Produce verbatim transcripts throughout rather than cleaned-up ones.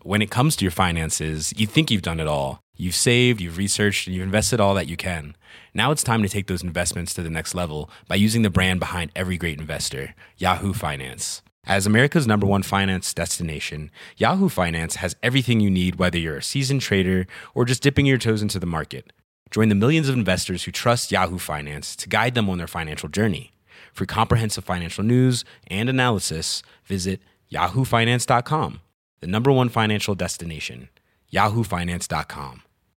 when it comes to your finances, you think you've done it all. You've saved, you've researched, and you've invested all that you can. Now it's time to take those investments to the next level by using the brand behind every great investor, Yahoo Finance. As America's number one finance destination, Yahoo Finance has everything you need, whether you're a seasoned trader or just dipping your toes into the market. Join the millions of investors who trust Yahoo Finance to guide them on their financial journey. For comprehensive financial news and analysis, visit yahoo finance dot com, the number one financial destination, yahoo finance dot com.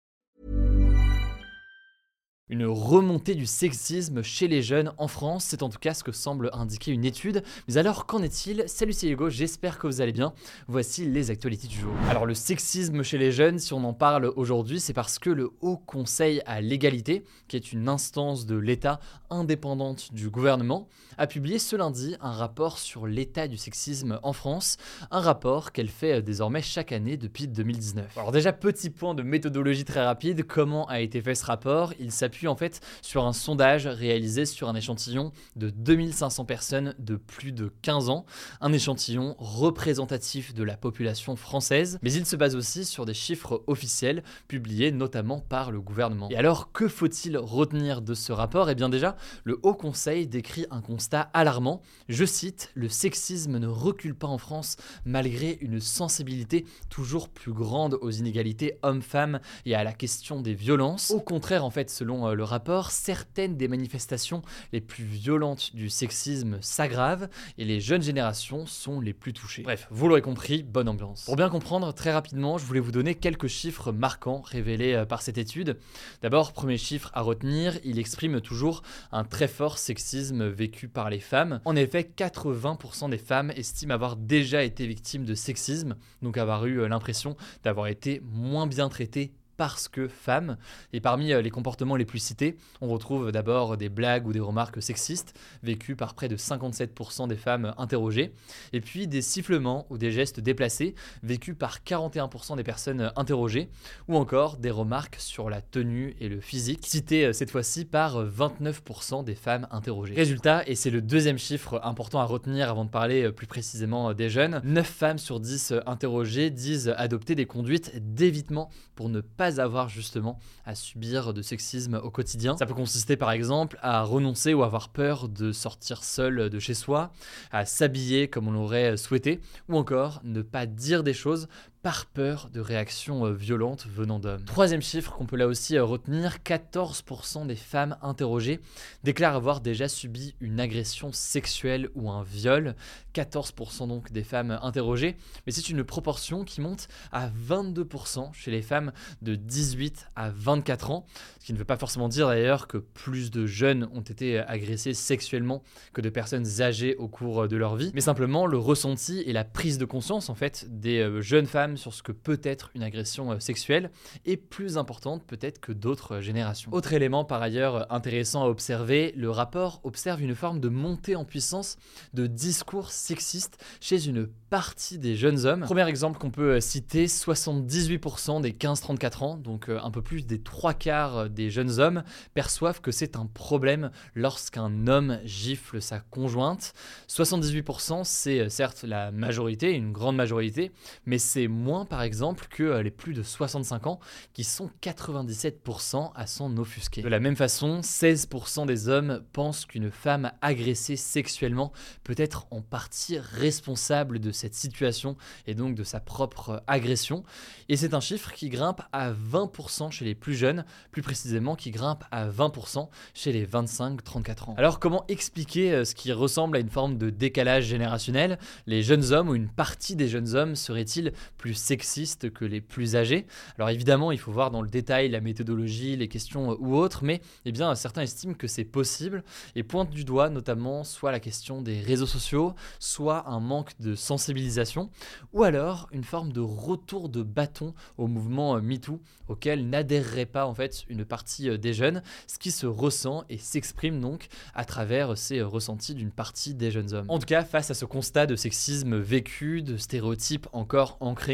Une remontée du sexisme chez les jeunes en France, c'est en tout cas ce que semble indiquer une étude. Mais alors, qu'en est-il ? Salut, c'est Hugo, j'espère que vous allez bien. Voici les actualités du jour. Alors, le sexisme chez les jeunes, si on en parle aujourd'hui, c'est parce que le Haut Conseil à l'égalité, qui est une instance de l'État indépendante du gouvernement, a publié ce lundi un rapport sur l'état du sexisme en France, un rapport qu'elle fait désormais chaque année depuis deux mille dix-neuf. Alors déjà, petit point de méthodologie très rapide, comment a été fait ce rapport ? Il s'appuie en fait sur un sondage réalisé sur un échantillon de deux mille cinq cents personnes de plus de quinze ans, un échantillon représentatif de la population française, mais il se base aussi sur des chiffres officiels publiés notamment par le gouvernement. Et alors, que faut-il retenir de ce rapport ? Eh bien déjà, le Haut Conseil décrit un constat alarmant. Je cite, « Le sexisme ne recule pas en France malgré une sensibilité toujours plus grande aux inégalités hommes-femmes et à la question des violences. Au contraire, en fait, selon le rapport, certaines des manifestations les plus violentes du sexisme s'aggravent et les jeunes générations sont les plus touchées. » Bref, vous l'aurez compris, bonne ambiance. Pour bien comprendre, très rapidement, je voulais vous donner quelques chiffres marquants révélés par cette étude. D'abord, premier chiffre à retenir, il exprime toujours un très fort sexisme vécu par les femmes. En effet, quatre-vingts pour cent des femmes estiment avoir déjà été victimes de sexisme, donc avoir eu l'impression d'avoir été moins bien traitées parce que femmes. Et parmi les comportements les plus cités, on retrouve d'abord des blagues ou des remarques sexistes vécues par près de cinquante-sept pour cent des femmes interrogées, et puis des sifflements ou des gestes déplacés vécus par quarante et un pour cent des personnes interrogées, ou encore des remarques sur la tenue et le physique, citées cette fois-ci par vingt-neuf pour cent des femmes interrogées. Résultat, et c'est le deuxième chiffre important à retenir avant de parler plus précisément des jeunes, neuf femmes sur dix interrogées disent adopter des conduites d'évitement pour ne pas avoir justement à subir de sexisme au quotidien. Ça peut consister par exemple à renoncer ou avoir peur de sortir seul de chez soi, à s'habiller comme on l'aurait souhaité, ou encore ne pas dire des choses par peur de réactions violentes venant d'hommes. Troisième chiffre qu'on peut là aussi retenir, quatorze pour cent des femmes interrogées déclarent avoir déjà subi une agression sexuelle ou un viol. quatorze pour cent donc des femmes interrogées, mais c'est une proportion qui monte à vingt-deux pour cent chez les femmes de dix-huit à vingt-quatre ans, ce qui ne veut pas forcément dire d'ailleurs que plus de jeunes ont été agressés sexuellement que de personnes âgées au cours de leur vie, mais simplement le ressenti et la prise de conscience en fait des jeunes femmes sur ce que peut être une agression sexuelle est plus importante peut-être que d'autres générations. Autre élément par ailleurs intéressant à observer, le rapport observe une forme de montée en puissance de discours sexistes chez une partie des jeunes hommes. Premier exemple qu'on peut citer, soixante-dix-huit pour cent des quinze à trente-quatre ans, donc un peu plus des trois quarts des jeunes hommes, perçoivent que c'est un problème lorsqu'un homme gifle sa conjointe. soixante-dix-huit pour cent, c'est certes la majorité, une grande majorité, mais c'est moins par exemple que les plus de soixante-cinq ans qui sont quatre-vingt-dix-sept pour cent à s'en offusquer. De la même façon, seize pour cent des hommes pensent qu'une femme agressée sexuellement peut être en partie responsable de cette situation et donc de sa propre agression. Et c'est un chiffre qui grimpe à vingt pour cent chez les plus jeunes, plus précisément qui grimpe à vingt pour cent chez les vingt-cinq à trente-quatre ans. Alors comment expliquer ce qui ressemble à une forme de décalage générationnel ? Les jeunes hommes ou une partie des jeunes hommes seraient-ils plus sexistes que les plus âgés ? Alors évidemment, il faut voir dans le détail la méthodologie, les questions ou autres, mais eh bien, certains estiment que c'est possible et pointent du doigt notamment soit la question des réseaux sociaux, soit un manque de sensibilisation, ou alors une forme de retour de bâton au mouvement MeToo, auquel n'adhérerait pas en fait une partie des jeunes, ce qui se ressent et s'exprime donc à travers ces ressentis d'une partie des jeunes hommes. En tout cas, face à ce constat de sexisme vécu, de stéréotypes encore ancrés,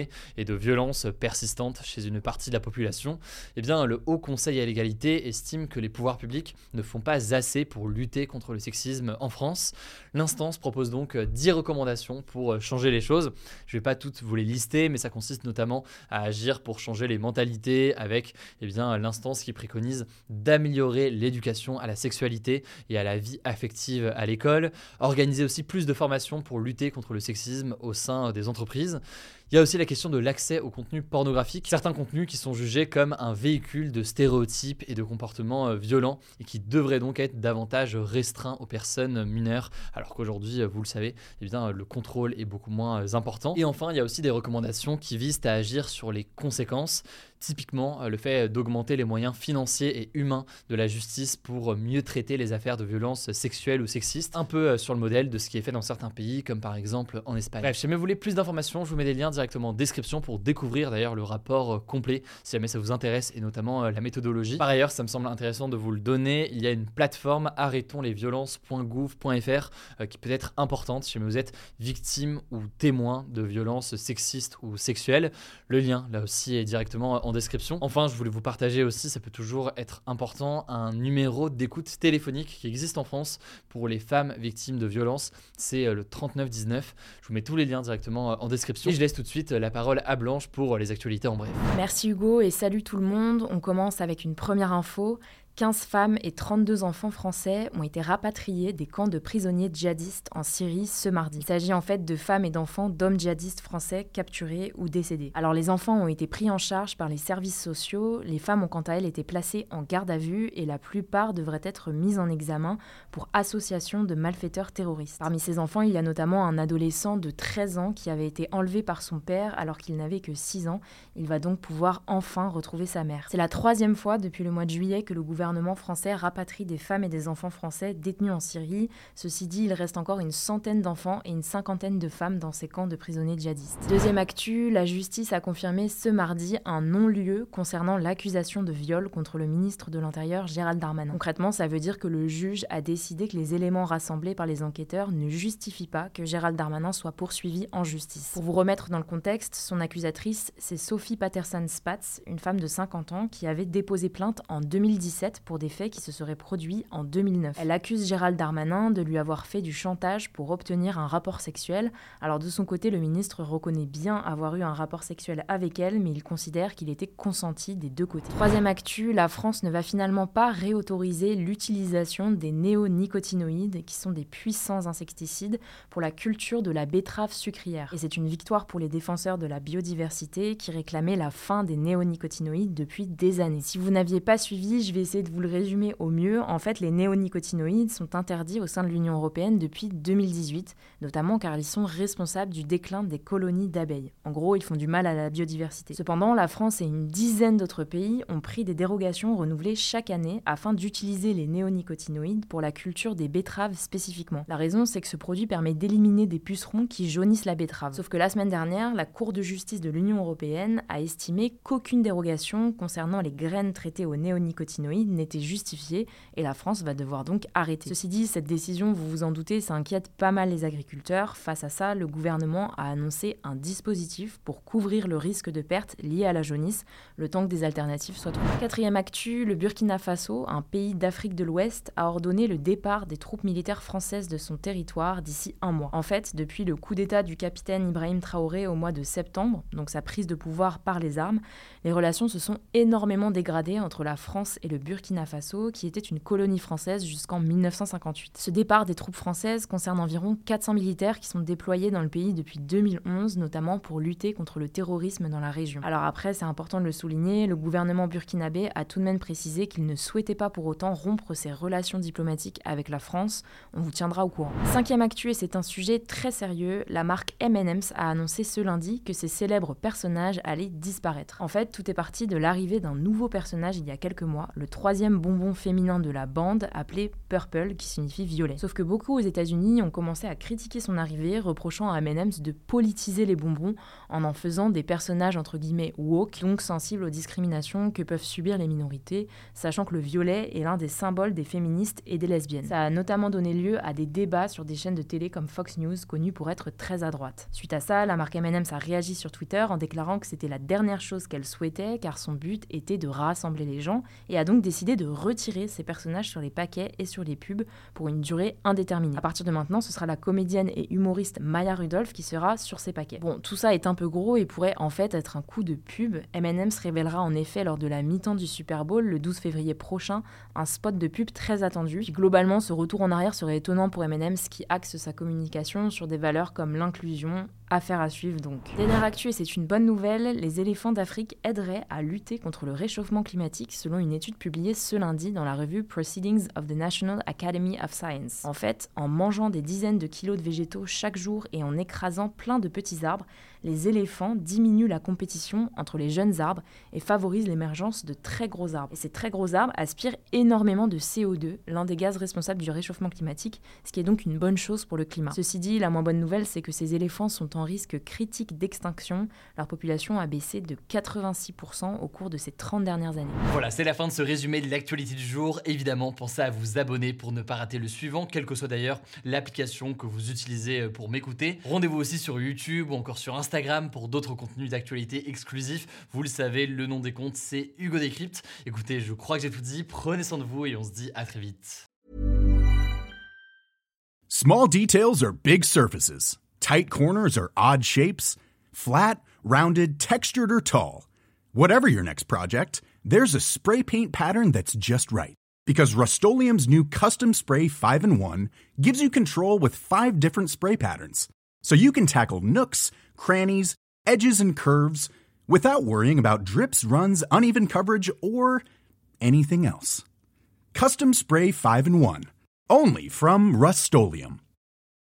réprimée et de violences persistantes chez une partie de la population, eh bien, le Haut Conseil à l'égalité estime que les pouvoirs publics ne font pas assez pour lutter contre le sexisme en France. L'instance propose donc dix recommandations pour changer les choses. Je ne vais pas toutes vous les lister, mais ça consiste notamment à agir pour changer les mentalités avec eh bien, l'instance qui préconise d'améliorer l'éducation à la sexualité et à la vie affective à l'école, organiser aussi plus de formations pour lutter contre le sexisme au sein des entreprises. Il y a aussi la question de l'accès au contenu pornographique, certains contenus qui sont jugés comme un véhicule de stéréotypes et de comportements violents et qui devraient donc être davantage restreints aux personnes mineures, alors qu'aujourd'hui, vous le savez, eh bien, le contrôle est beaucoup moins important. Et enfin, il y a aussi des recommandations qui visent à agir sur les conséquences. Typiquement, le fait d'augmenter les moyens financiers et humains de la justice pour mieux traiter les affaires de violences sexuelles ou sexistes, un peu sur le modèle de ce qui est fait dans certains pays, comme par exemple en Espagne. Bref, si jamais vous voulez plus d'informations, je vous mets des liens directement en description pour découvrir d'ailleurs le rapport complet, si jamais ça vous intéresse, et notamment la méthodologie. Par ailleurs, ça me semble intéressant de vous le donner, il y a une plateforme arrêtons les violences point gouv point f r euh, qui peut être importante si jamais vous êtes victime ou témoin de violences sexistes ou sexuelles. Le lien, là aussi, est directement en description. Enfin, je voulais vous partager aussi, ça peut toujours être important, un numéro d'écoute téléphonique qui existe en France pour les femmes victimes de violences. C'est le trente-neuf dix-neuf. Je vous mets tous les liens directement en description. Et je laisse tout de suite la parole à Blanche pour les actualités en bref. Merci Hugo et salut tout le monde. On commence avec une première info. quinze femmes et trente-deux enfants français ont été rapatriés des camps de prisonniers djihadistes en Syrie ce mardi. Il s'agit en fait de femmes et d'enfants d'hommes djihadistes français capturés ou décédés. Alors les enfants ont été pris en charge par les services sociaux, les femmes ont quant à elles été placées en garde à vue et la plupart devraient être mises en examen pour association de malfaiteurs terroristes. Parmi ces enfants, il y a notamment un adolescent de treize ans qui avait été enlevé par son père alors qu'il n'avait que six ans. Il va donc pouvoir enfin retrouver sa mère. C'est la troisième fois depuis le mois de juillet que le gouvernement Le gouvernement français rapatrie des femmes et des enfants français détenus en Syrie. Ceci dit, il reste encore une centaine d'enfants et une cinquantaine de femmes dans ces camps de prisonniers djihadistes. Deuxième actu, la justice a confirmé ce mardi un non-lieu concernant l'accusation de viol contre le ministre de l'Intérieur Gérald Darmanin. Concrètement, ça veut dire que le juge a décidé que les éléments rassemblés par les enquêteurs ne justifient pas que Gérald Darmanin soit poursuivi en justice. Pour vous remettre dans le contexte, son accusatrice, c'est Sophie Patterson-Spatz, une femme de cinquante ans qui avait déposé plainte en deux mille dix-sept pour des faits qui se seraient produits en deux mille neuf. Elle accuse Gérald Darmanin de lui avoir fait du chantage pour obtenir un rapport sexuel. Alors de son côté, le ministre reconnaît bien avoir eu un rapport sexuel avec elle, mais il considère qu'il était consenti des deux côtés. Troisième actu, la France ne va finalement pas réautoriser l'utilisation des néonicotinoïdes, qui sont des puissants insecticides, pour la culture de la betterave sucrière. Et c'est une victoire pour les défenseurs de la biodiversité qui réclamaient la fin des néonicotinoïdes depuis des années. Si vous n'aviez pas suivi, je vais essayer de vous le résumer au mieux. En fait, les néonicotinoïdes sont interdits au sein de l'Union européenne depuis deux mille dix-huit, notamment car ils sont responsables du déclin des colonies d'abeilles. En gros, ils font du mal à la biodiversité. Cependant, la France et une dizaine d'autres pays ont pris des dérogations renouvelées chaque année afin d'utiliser les néonicotinoïdes pour la culture des betteraves spécifiquement. La raison, c'est que ce produit permet d'éliminer des pucerons qui jaunissent la betterave. Sauf que la semaine dernière, la Cour de justice de l'Union européenne a estimé qu'aucune dérogation concernant les graines traitées aux néonicotinoïdes n'était justifiée et la France va devoir donc arrêter. Ceci dit, cette décision, vous vous en doutez, ça inquiète pas mal les agriculteurs. Face à ça, le gouvernement a annoncé un dispositif pour couvrir le risque de perte lié à la jaunisse, le temps que des alternatives soient trouvées. Quatrième actu, le Burkina Faso, un pays d'Afrique de l'Ouest, a ordonné le départ des troupes militaires françaises de son territoire d'ici un mois. En fait, depuis le coup d'état du capitaine Ibrahim Traoré au mois de septembre, donc sa prise de pouvoir par les armes, les relations se sont énormément dégradées entre la France et le Burkina Faso, qui était une colonie française jusqu'en mille neuf cent cinquante-huit. Ce départ des troupes françaises concerne environ quatre cents militaires qui sont déployés dans le pays depuis deux mille onze, notamment pour lutter contre le terrorisme dans la région. Alors après, c'est important de le souligner, le gouvernement burkinabé a tout de même précisé qu'il ne souhaitait pas pour autant rompre ses relations diplomatiques avec la France. On vous tiendra au courant. Cinquième actu, et c'est un sujet très sérieux, la marque M and M's a annoncé ce lundi que ses célèbres personnages allaient disparaître. En fait, tout est parti de l'arrivée d'un nouveau personnage il y a quelques mois, le troisième troisième bonbon féminin de la bande, appelé Purple, qui signifie violet. Sauf que beaucoup aux États-Unis ont commencé à critiquer son arrivée, reprochant à M and M's de politiser les bonbons en en faisant des personnages entre guillemets woke, donc sensibles aux discriminations que peuvent subir les minorités, sachant que le violet est l'un des symboles des féministes et des lesbiennes. Ça a notamment donné lieu à des débats sur des chaînes de télé comme Fox News, connues pour être très à droite. Suite à ça, la marque M and M's a réagi sur Twitter en déclarant que c'était la dernière chose qu'elle souhaitait, car son but était de rassembler les gens, et a donc décidé de retirer ces personnages sur les paquets et sur les pubs pour une durée indéterminée. À partir de maintenant, ce sera la comédienne et humoriste Maya Rudolph qui sera sur ces paquets. Bon, tout ça est un peu gros et pourrait en fait être un coup de pub. M and M's révélera en effet lors de la mi-temps du Super Bowl, le douze février prochain, un spot de pub très attendu. Puis globalement, ce retour en arrière serait étonnant pour M and M's qui axe sa communication sur des valeurs comme l'inclusion. Affaire à suivre donc. Dernière actu, et c'est une bonne nouvelle, les éléphants d'Afrique aideraient à lutter contre le réchauffement climatique selon une étude publiée ce lundi dans la revue Proceedings of the National Academy of Science. En fait, en mangeant des dizaines de kilos de végétaux chaque jour et en écrasant plein de petits arbres, les éléphants diminuent la compétition entre les jeunes arbres et favorisent l'émergence de très gros arbres. Et ces très gros arbres aspirent énormément de C O deux, l'un des gaz responsables du réchauffement climatique, ce qui est donc une bonne chose pour le climat. Ceci dit, la moins bonne nouvelle, c'est que ces éléphants sont en risque critique d'extinction. Leur population a baissé de quatre-vingt-six pour cent au cours de ces trente dernières années. Voilà, c'est la fin de ce résumé de l'actualité du jour. Évidemment, pensez à vous abonner pour ne pas rater le suivant, quelle que soit d'ailleurs l'application que vous utilisez pour m'écouter. Rendez-vous aussi sur YouTube ou encore sur Instagram pour d'autres contenus d'actualité exclusifs. Vous le savez, le nom des comptes, c'est Hugo Décrypte. Écoutez, je crois que j'ai tout dit. Prenez soin de vous et on se dit à très vite. Small details are big surfaces. Tight corners or odd shapes. Flat, rounded, textured, or tall. Whatever your next project, there's a spray paint pattern that's just right. Because Rust-Oleum's new Custom Spray five in one gives you control with five different spray patterns. So you can tackle nooks, crannies, edges, and curves without worrying about drips, runs, uneven coverage, or anything else. Custom Spray five in one. Only from Rust-Oleum.